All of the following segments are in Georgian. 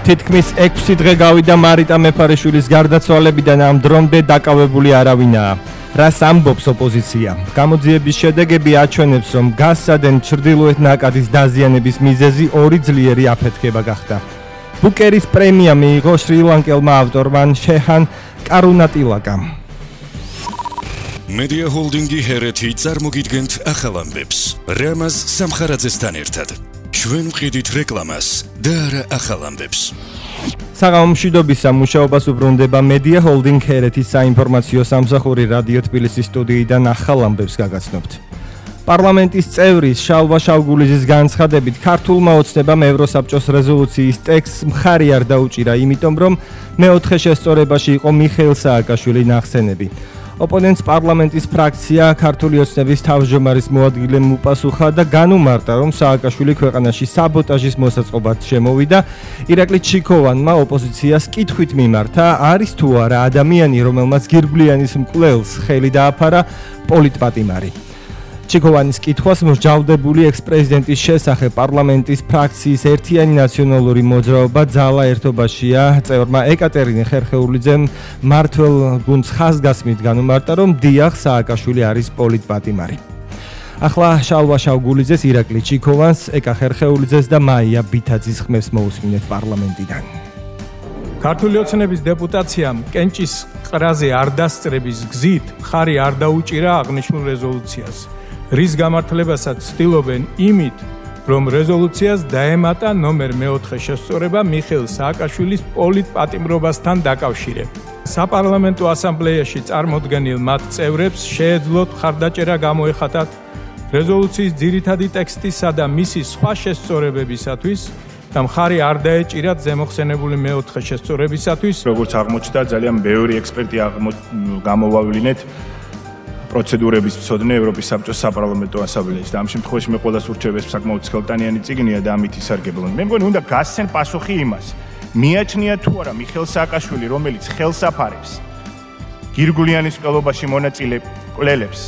თითქმის 6 დღე გავიდა მარიტა მეფარიშვილის გარდაცვალებიდან ამ დრომდე დაკავებული არავინაა. რას ამბობს ოპოზიცია? გამოძიების შედეგები აჩვენებს, რომ გასცადენ ჩრდილოეთ ნაკადის დაზიანების მიზეზი 2 ძლიერი აფეთქება გახდა. ბუკერის პრემია მიიღო შრი-ლანკელმა ავტორმა შეჰან კარუნატილაკამ. Media Holding-ი ჰერეთი წარმოგიდგენთ ახალ ამბებს. რამაზ სამხარაძესთან ერთად. ჩვენ ვყიდით რეკლამას და არა ახალ ამბებს. საღამო მშვიდობისა მუშაობას უბრუნდება Media Holding ჰერეთის საინფორმაციო სამსახური რადიო თბილისის სტუდიიდან ახალ ამბებს გაგაცნობთ. პარლამენტის წევრის შალვა შავგულიძის განცხადებით ქართულმა ოცნებამ ევროსაბჭოს რეზოლუციის ტექსტს მხარი არ დაუჭირა, იმიტომ რომ მეოთხე შესწორებაში იყო მიხეილ სააკაშვილი ნახსენები. ოპონენტს პარლამენტის ფრაქცია ქართული ოცნების თავმჯდომარის მოადგილემ უპასუხა და განუმარტა, რომ სააკაშვილი ქვეყანაში საბოტაჟის მოსაწყობად შემოვიდა. ირაკლი ჩიქოვანმა ოპოზიციას კითხვით მიმართა, არის თუ არა ადამიანი, რომელმაც გირგვლიანის მკვლელს ხელი დააფარა პოლიტპატიმარი. ჩიქოვანის კითხვას მსჯავრდებული ექს-პრეზიდენტის შესახებ პარლამენტის ფრაქციის ერთიანი ნაციონალური მოძრაობა ძალა ერთობაშია წევრმა ეკატერინე ხერხეულიძემ მმართველ გუნდს ხაზგასმით განუმარტა, რომ დიახ, სააკაშვილი არის პოლიტპატიმარი. ახლა შალვა შავგულიძეს, ირაკლი ჩიქოვანს, ეკა ხერხეულიძეს და მაია ბითაძის ხმებს მოусმინეთ პარლამენტიდან. ქართული ოცნების დეპუტაციამ კენჭის ყრაზე არ დასწრების გზით მხარი არ დაუჭირა აღნიშნულ რეზოლუციას. რის გამართლებასაც ცდილობენ იმით, რომ რეზოლუციას დაემატა ნომერ 4 შესწორება მიხეილ სააკაშვილის პოლიტპატიმრობასთან დაკავშირებით. საპარლამენტო ასამბლეაში წარმოდგენილ მათ წევრებს შეეძლოთ მხარდაჭერა გამოეხატათ რეზოლუციის ძირითადი ტექსტისა და მისი სხვა შესწორებებისათვის და მხარი არ დაეჭირათ ზემოხსენებული 4 შესწორებისათვის. როგორც აღმოჩნდა, ძალიან ბევრი ექსპერტი გამოვავლინეთ პროცედურების მცოდნე ევროპის საბჭოს საპარლამენტო ასამბლეის და ამ შემთხვევაში მე ყველას ურჩევ, ეს საკმაოდ სქელტანიანი წიგნია და ამით ისარგებლონ. მე მგონი უნდა გასცენ პასუხი იმას. მიაჩნია თუ არა მიხეილ სააკაშვილი, რომელიც ხელს აფარებს გირგვლიანის მკვლელობაში მონაწილე მკვლელებს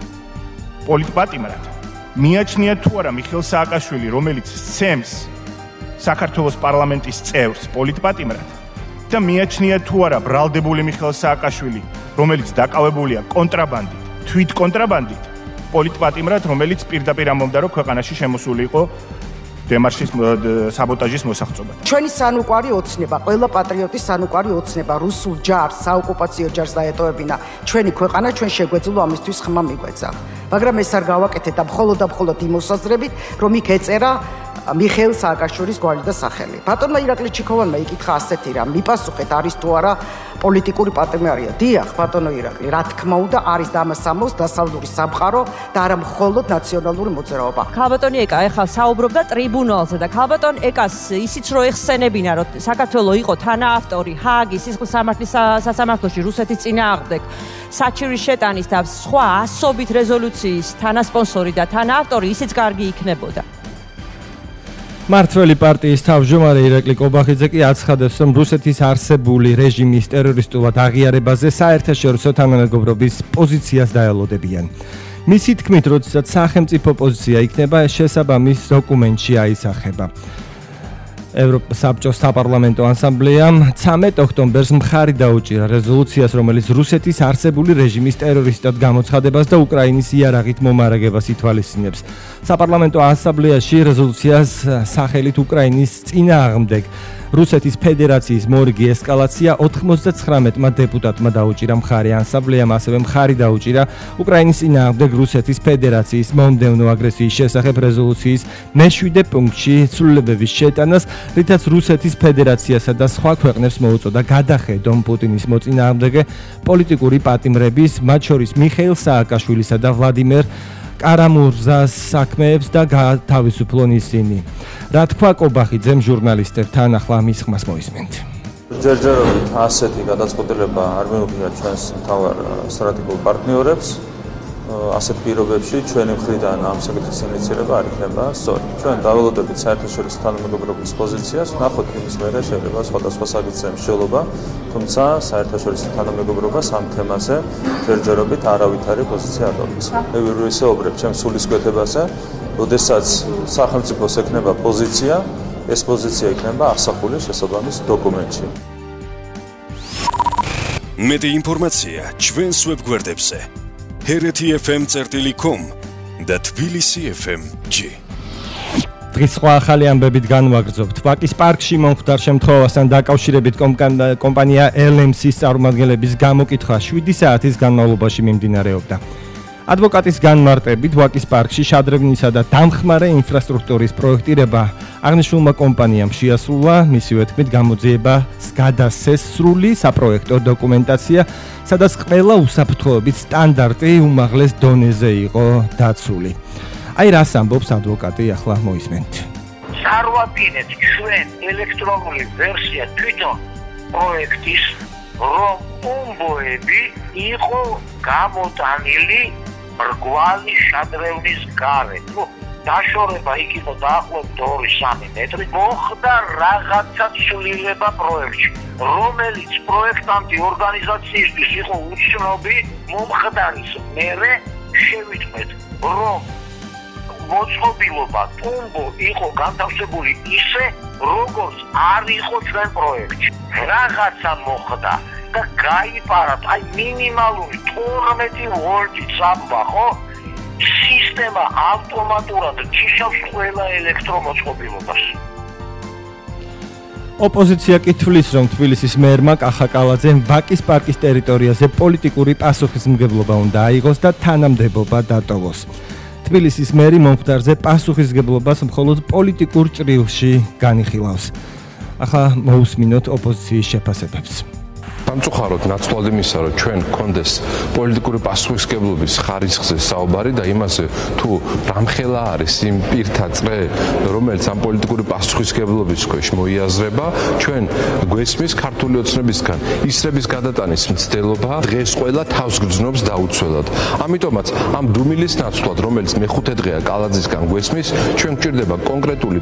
პოლიტპატიმრად, მიაჩნია თუ არა მიხეილ სააკაშვილი, რომელიც სცემს საქართველოს პარლამენტის წევრს პოლიტპატიმრად და მიაჩნია თუ არა ბრალდებული მიხეილ სააკაშვილი, რომელიც დაკავებულია კონტრაბანდით, თვით კონტრაბანდით, პოლიტპატიმრად, რომელიც პირდაპირ ამბობდა, რომ ქვეყანაში შემოსული იყო დემარშის საბოტაჟის მოსაღწობად. ჩვენი სანუკვარი ოცნება, ყველა პატრიოტის სანუკვარი ოცნება, რუსულ ჯარს, საოკუპაციო ჯარს დაეტოვებინა ჩვენი ქვეყანა, ჩვენ შეგვეძლო ამისთვის ხმა მიგვეცა. მაგრამ ეს არ გავაკეთეთ და მხოლოდ იმ მოსაზრებით, რომ იქ ეწერა მიხეილ სააკაშვილის გვარი და სახელი. ბატონმა ირაკლი ჩიქოვანმა იკითხა ასეთი რამ, მიპასუხეთ, არის თუ არა პოლიტიკური პატიმარია. დიახ, ბატონო ირაკლი, რა თქმა უნდა, არის დამასამოს დასავლური სამყარო და არა მხოლოდ ნაციონალური მოძრაობა. ქალბატონი ეკა ეხლა საუბრობდა ტრიბუნალზე და ქალბატონ ეკას ისიც რო ეხსენებინა, რომ საქართველო იყო თანაავტორი ჰააგის სისხლის სამართლის სასამართლოში რუსეთის წინააღმდეგ საჩივის შეტანის და სხვა ასობით რეზოლუციის თანასპონსორი და თანაავტორი, ისიც კარგი იქნებოდა. მართველი პარტიის თავმჯდომარე ირაკლი კობახიძე კი აცხადებს, რომ რუსეთის არსებული რეჟიმის ტერორისტულად აღიარებაზე საერთაშორისო თანამეგობრობის პოზიციას დაელოდებიან. მისი თქმით, როდესაც სახელმწიფო პოზიცია იქნება, ეს შესაბამის დოკუმენტში აისახება. ევროპის საბჭოს საპარლამენტო ასამბლეამ 13 ოქტომბერს მხარი დაუჭირა რეზოლუციას, რომელიც რუსეთის არსებული რეჟიმის ტერორისტად გამოცხადებას და უკრაინის იარაღით მომარაგებას ითვალისწინებს. საპარლამენტო ასამბლეაში რეზოლუციას სახელით უკრაინის წინააღმდეგ რუსეთის ფედერაციის მორიგი ესკალაცია 99 დეპუტატმა დაუჭირა მხარი. ასამბლეამ ასევე მხარი დაუჭირა უკრაინის წინააღმდეგ რუსეთის ფედერაციის მომდევნო აგრესიის შესახებ რეზოლუციის მე-7 პუნქტში ცვლილებების შეტანას, რითაც რუსეთის ფედერაციასა და სხვა ქვეყნებს მოუწოდა გადახედონ პუტინის მოწინააღმდეგე პოლიტიკური პატიმრების, მათ შორის მიხეილ სააკაშვილისა და ვლადიმერ კარამურზას საქმეებს და გათავისუფლონ ისინი. რა თქვა კობახიძემ ჟურნალისტებთან, ახლა მის ხმას მოისმენთ. ჯერჯერობით ასეთი გადაწყვეტილება არ მიუღია ჩვენს მთავარ სტრატეგიულ პარტნიორებს. ასეთ პირობებში ჩვენი მხრიდან ამ საკითხის ინიციირება არ იქნება სწორი. ჩვენ დაველოდებით საერთაშორისო თანამეგობრობის პოზიციას, ვნახოთ იმის მერე შეიძლება სხვადასხვა საკითხების მსჯელობა, თუმცა საერთაშორისო თანამეგობრობას ამ თემაზე ჯერჯერობით არავითარი პოზიცია არ აქვს. მე ვისაუბრებ ჩემს სულისკვეთებაზე, როდესაც სახელმწიფოს ექნება პოზიცია, ეს პოზიცია იქნება ასახული შესაბამის დოკუმენტში. მეტი ინფორმაცია ჩვენს ვებგვერდებზე hereti.fm.com და tbilisi.fm.g. დღის სხვა ახალი ამბებით განვაგრძობთ. ვაკის პარკში მომხდარ შემთხვევასთან დაკავშირებით კომპანია LMC-ის წარმომადგენლების გამოკითხვა 7 საათის განმავლობაში მიმდინარეობდა. ადვოკატის განმარტებით ვაკის პარკში შადრევნისა და დამხმარე ინფრასტრუქტურის პროექტირება აღნიშნულმა კომპანიამ შეასრულა, მისივე თქმით გამოძიებას გადასცეს სრული საპროექტო დოკუმენტაცია, სადაც ყველა უსაფრთხოების სტანდარტი უმაღლეს დონეზე იყო დაცული. აი რას ამბობს ადვოკატი, ახლა მოისმენთ. წარვადგინეთ ჩვენ ელექტრონული ვერსია თვითონ პროექტის, რომ ომბოები იყო გამოტანილი მრგვალი შადრევნის გარეთ. დაშორება იქ იყო დაახლოებით 2-3 მეტრი. მოხდა რაღაცა ცვლილება პროექტში, რომელიც პროექტანტი ორგანიზაციისთვის იყო უცნობი, მომხდარის მერე შევიტყვეთ, რომ მოწყობილობა ტუმბო იყო განთავსებული ისე, როგორც არ იყო ჩვენ პროექტში. რაღაცა მოხდა და გაიპარათ, აი მინიმალური 12 ვოლტი წამბა, ხო? სისტემა ავტომატურად ჩიშავს ყველა ელექტრომოწყობილობას. ოპოზიცია კი თვლის, რომ თბილისის მერმა კახაკალაძემ ვაკის პარკის ტერიტორიაზე პოლიტიკური პასუხისმგებლობა უნდა აიღოს და თანამდებობა დატოვოს. თბილისის მერი მომხდარზე პასუხისმგებლობას მხოლოდ პოლიტიკურ ჭრილში განიხილავს. ახლა მოусმინოთ ოპოზიციის შეფასებებს. სამწუხაროდ ნაცვლად იმისა, რომ ჩვენ გქონდეს პოლიტიკური პასუხისმგებლობის ხარისხზე საუბარი და იმაზე თუ რამხელა არის იმ პირთა წრე, რომელიც ამ პოლიტიკური პასუხისმგებლობის ქვეშ მოიაზრება, ჩვენ გვესმის ქართული ოცნებისგან ისრების გადატანის მცდელობა დღეს ყველა თავს გრძნობს დაუცველად. ამიტომაც ამ დუმილის ნაცვლად, რომელიც მეხუთე დღეა კალაძისგან გვესმის, ჩვენ გვჭირდება კონკრეტული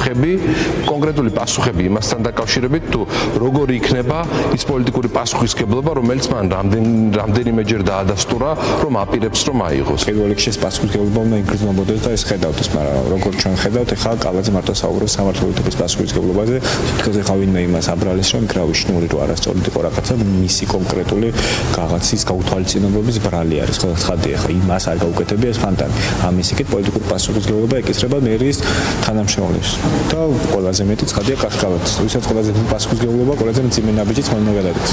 პასუხები იმასთან დაკავშირებით, თუ როგორი იქნება ის პოლიტიკური პასუხისმგებლობა, რომელიც მან რამდენიმეჯერ დაადასტურა, რომ აპირებს რომ აიღოს. პირველ რიგში პასუხისმგებლობა უნდა იგრძნობოდეს და ეს ხედავდეს, მაგრამ როგორც ჩვენ ხედავთ, ახლა კალაძე მარტო საუბრობს სამართლებრივ პასუხისმგებლობაზე, თითქოს ახლა ვინმე იმას აბრალეს, რომ გრავი შნური თუ არასწორი იყო რაღაცა, მისი კონკრეტული რაღაცის გაუთვალისწინებლობის ბრალი არის. ხო, ცხადია, ახლა იმას არ გაუკეთებია ეს ფანტანი. ამის იქით პოლიტიკური პასუხისმგებლობა ეკისრება მერის თანამშრომლებს. და ყველაზე მეტი ცხადია კახკალაძეს, ვისაც ყველაზე მეტი პასუხისმგებლობა, ყველაზე მძიმე ნაბიჯით მან გადადის.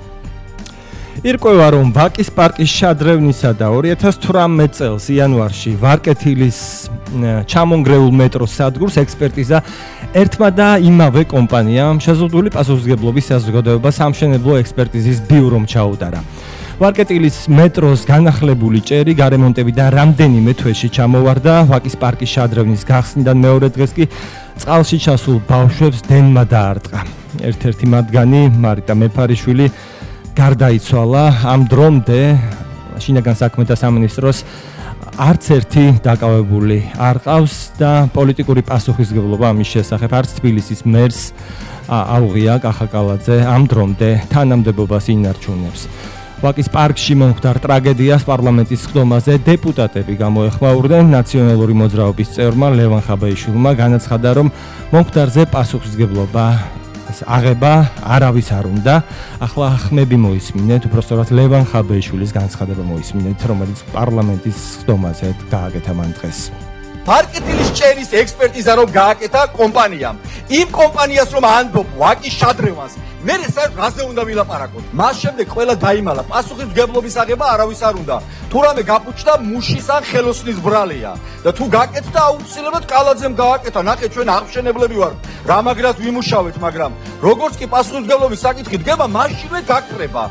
ირკვევა, რომ ვაკის პარკის შადრევნისა და 2018 წელს იანვარში ვარკეთილის ჩამონგრეულ მეტროს სადგურს ექსპერტიზა ერთმა და იმავე კომპანიამ შეზღუდული პასუხისმგებლობის საზოგადოება სამშენებლო ექსპერტიზის ბიურომ ჩაუტარა. ვარკეთილის მეტროს განახლებული ჭერი გარემონტებიდან რამდენიმე თვეში ჩამოვარდა, ვაკის პარკის შადრევნის გახსნიდან მეორე დღეს კი წყალში ჩასულ ბავშვებს დენმა დაარტყა. ერთ-ერთი მათგანი, მარიტა მეფარიშვილი, გარდაიცვალა. ამ დრომდე შინაგან საქმეთა სამინისტროს არც ერთი დაკავებული არ ყავს და პოლიტიკური პასუხისმგებლობა ამის შესახებ არც თბილისის მერს აუღია კახაკალაძე ამ დრომდე თანამდებობას ინარჩუნებს. ვაკის პარკში მომხდარ ტრაგედიას პარლამენტის სხდომაზე დეპუტატები გამოეხმაურდნენ. ნაციონალური მოძრაობის წევრმა ლევან ხაბეიშვილმა განაცხადა, რომ მომხდარზე პასუხისმგებლობა აღება არავის არ უნდა. ახლა ხმები მოისმინეთ, უბრალოდ ლევან ხაბეიშვილის განცხადება მოისმინეთ, რომელიც პარლამენტის სხდომაზე გააკეთა მან დღეს. ვარკეთილის ჭერის ექსპერტიზა რომ გააკეთა კომპანიამ. იმ კომპანიას რომ ანბობ ვაკის შადრევანს, მე რაზე უნდა ვილაპარაკოთ? მას შემდეგ ყველა დაიმალა, პასუხისმგებლობის აღება არავის არ უნდა. თუ რამე გაფუჭდა მუშის ან ხელოსნის ბრალია და თუ გაკეთდა აუცილებლად კალაძემ გააკეთა. ნახე, ჩვენ აღმშენებლები ვართ, რამაგრად ვიმუშავეთ, მაგრამ როგორც კი პასუხისმგებლობის საკითხი დგება, მაშინვე გაქრება.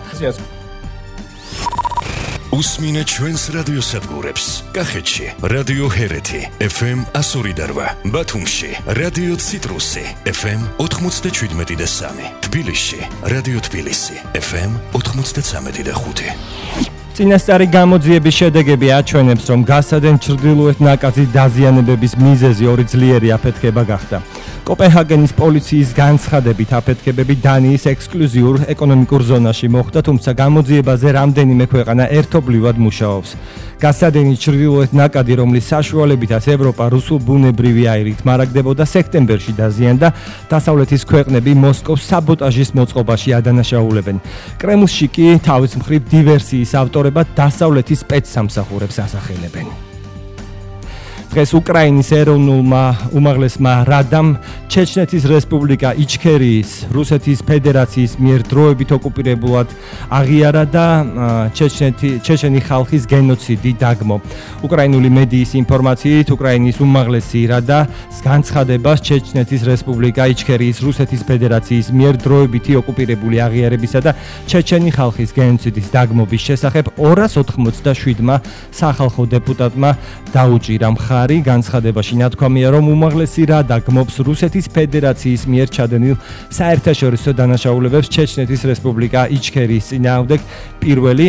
უსმინეთ ჩვენს რადიოსადგურებს. კახეთში რადიო ჰერეთი FM 102.8, ბათუმში რადიო ციტრუსი FM 97.3, თბილისში რადიო თბილისი FM 93.5. წინასწარი გამოძიების შედეგები აჩვენებს, რომ გასადენ ჩრდილოეთ ნაკაზის დაზიანებების მიზეზი ორი ძლიერი აფეთქება გახდა. კოპენჰაგენის პოლიციის განცხადებით აფეთქებები დანიის ექსკლუზიურ ეკონომიკურ ზონაში მოხდა, თუმცა გამოძიებაზე რამდენიმე ქვეყანა ერთობლივად მუშაობს. გასადენის ჩრდილოეთ ნაკადი, რომლის საშუალებითაც ევროპა რუსულ ბუნებრივი აირით მარაგდებოდა, სექტემბერში დაზიანდა. დასავლეთის ქვეყნები მოსკოვს საბოტაჟის მოწყობაში ადანაშაულებენ. კრემლში კი თავის მხრივ დივერსიის ავტორებად დასავლეთის სპეცსამსახურებს ასახელებენ. დღეს უკრაინის ეროვნულმა უმაღლესმა რადამ ჩეჩნეთის რესპუბლიკა იჩქერიის რუსეთის ფედერაციის მიერ დროებით ოკუპირებულად აღიარა და ჩეჩენი ხალხის გენოციდი დაგმო. უკრაინული მედიის ინფორმაციით, უკრაინის უმაღლესი რადა განცხადებას ჩეჩნეთის რესპუბლიკა იჩქერიის რუსეთის ფედერაციის მიერ დროებითი ოკუპირებული აღიარებისა და ჩეჩენი ხალხის გენოციდის დაგმობის შესახებ 287-მა სახალხო დეპუტატმა დაუჭირა მხარი. განცხადებაში ნათქვამია, რომ უმაღლესი რადა გმობს რუსეთის ფედერაციის მიერ ჩადენილ საერთაშორისო დანაშაულებებს ჩეჩნეთის რესპუბლიკა იჩქერიის წინააღმდეგ პირველი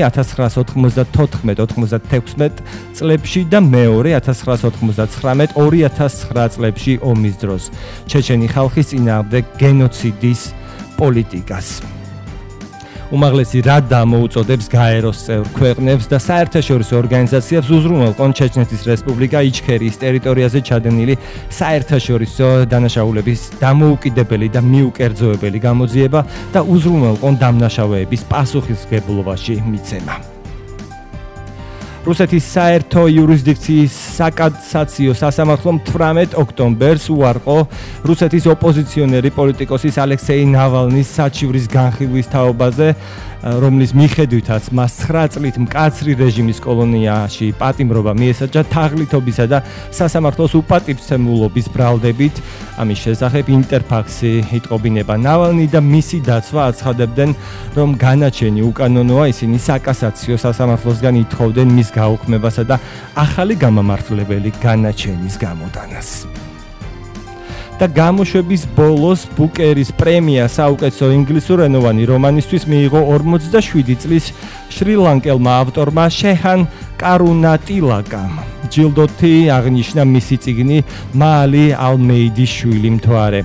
1994-96 წლებში და მეორე 1999-2009 წლებში ომის დროს ჩეჩენი ხალხის წინააღმდეგ გენოციდის პოლიტიკას. უმაღლესი რადა მოუწოდებს გაეროს წევრ ქვეყნებს და საერთაშორისო ორგანიზაციებს უზრუნველყონ ჩეჩნეთის რესპუბლიკა იჩქერიის ტერიტორიაზე ჩადენილი საერთაშორისო დანაშაულების დამოუკიდებელი და მიუკერძოებელი გამოძიება და უზრუნველყონ დამნაშავეების პასუხისმგებლობაში მიცემა. რუსეთის საერთო იურისდიქციის საკასაციო სასამართლომ 18 ოქტომბერს უარყო რუსეთის ოპოზიციონერი პოლიტიკოსის ალექსეი ნავალნის საჩივრის განხილვის თაობაზე, რომლის მიხედვითაც მას 9 წლით მკაცრი რეჟიმის კოლონიაში პატიმრობა მიესაჯა თაღლითობისა და სასამართლოს უპატივცემულობის ბრალდებით. ამის შესახებ ინტერფაქსი იტყობინება. ნავალნი და მისი დაცვა აცხადებდნენ, რომ განაჩენი უკანონოა, ისინი საკასაციო სასამართლოსგან ითხოვდნენ მის გაუქმებასა და ახალი გამამართლებელი განაჩენის გამოტანას. და გამოშვების ბოლოს ბუკერის პრემია საუკეთესო ინგლისურენოვანი რომანისთვის მიიღო 47 წლის შრი-ლანკელმა ავტორმა შეჰან კარუნატილაკამ. ჯილდოთი აღნიშნა მისი წიგნი მაალი ალმეიდის შვილი მთვარე.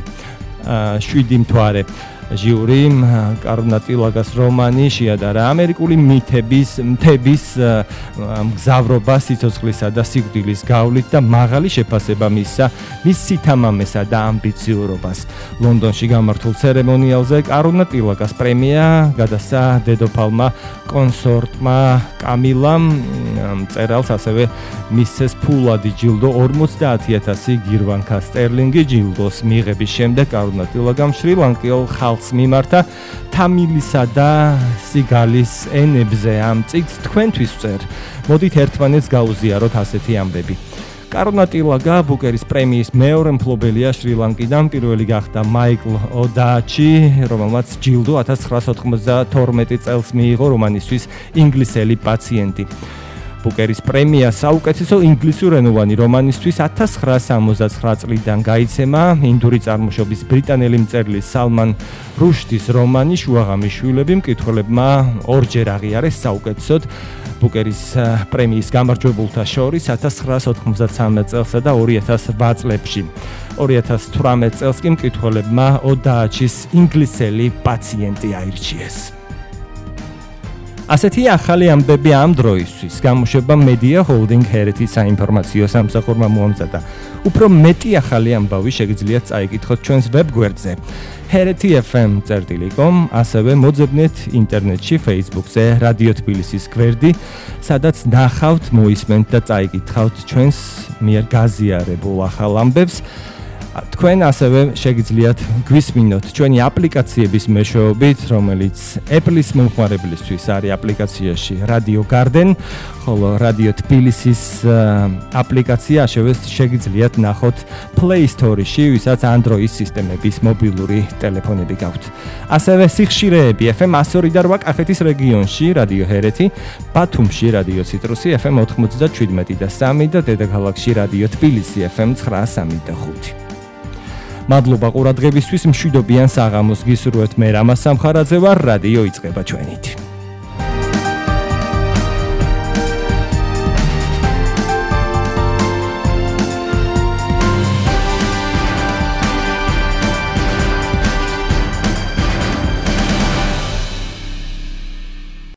ჟიური კარუნატილაკას რომანი შეადარა ამერიკული მთების მგზავრობა სიცოცხლისა და სიკვდილის გავლით და მაღალი შეფასება მისცა მის სითამამესა და ამბიციურობას. ლონდონში გამართულ ცერემონიალზე კარუნატილაკას პრემია გადასცა დედოფალმა კონსორტმა კამილამ. მწერალს ასევე მისცეს ფულადი ჯილდო 50,000 გირვანკა სტერლინგი. ჯილდოს მიღების შემდეგ კარუნატილაკამ შრი-ლანკელ ხალხს მიმართა თამილისა და სიგალის ენებზე ამ წიგნს თქვენთვის ვწერ. მოდით ერთმანეთს გაუზიაროთ ასეთი ამბები. კარუნატილაკა ბუკერის პრემიის მეორე მფლობელია შრი-ლანკიდან. პირველი გახდა მაიკლ ოდაჩი, რომელმაც ჯილდო 1992 წელს მიიღო რომანისთვის ინგლისელი პაციენტი. ბუკერის პრემია საუკეთესო ინგლისურენოვანი რომანისთვის 1969 წლიდან გაიცემა. ინდური წარმოშობის ბრიტანელი მწერლის სალმან რუშდის რომანი შუაღამის შვილები მკითხველებმა ორჯერ აღიარეს საუკეთესოდ. ბუკერის პრემიის გამარჯვებულთა შორის 1993 წელსა და 2008 წლებში. 2018 წელს კი მკითხველებმა ოდაჩის ინგლისელი პაციენტი აირჩიეს. ასეთი ახალი ამბები ამ დროისთვის გამოშვება Media Holding Heritage საინფორმაციო სამსახურმა მოამზადა. უფრო მეტი ახალი ამბავი შეგიძლიათ წაიკითხოთ ჩვენს ვებგვერდზე heritage.fm.com, ასევე მოძებნეთ ინტერნეტში Facebook-ზე რადიო თბილისის გვერდი, სადაც ნახავთ, მოისმენთ და წაიკითხავთ ჩვენს მიერ გაზიარებულ ახალ ამბებს. თქვენ ასევე შეგიძლიათ გვისმინოთ ჩვენი აპლიკაციების მეშვეობით, რომელიც Apple-ის მომხმარებლისთვის არის აპლიკაციაში Radio Garden, ხოლო Radio თბილისის აპლიკაცია ასევე შეგიძლიათ ნახოთ Play Store-ში, ვისაც Android სისტემების მობილური ტელეფონები გაქვთ. ასევე სიხშირეები FM 102 და 8 კახეთის რეგიონში Radio Hereti, ბათუმში Radio Citrus FM 97 და 3 და დედაქალაქში Radio თბილისი FM 935. მადლობა ყურადღებისთვის, მშვიდობიან საღამოს გისურვებთ. მე რამაზ სამხარაძე ვარ, რადიო იწყება ჩვენით.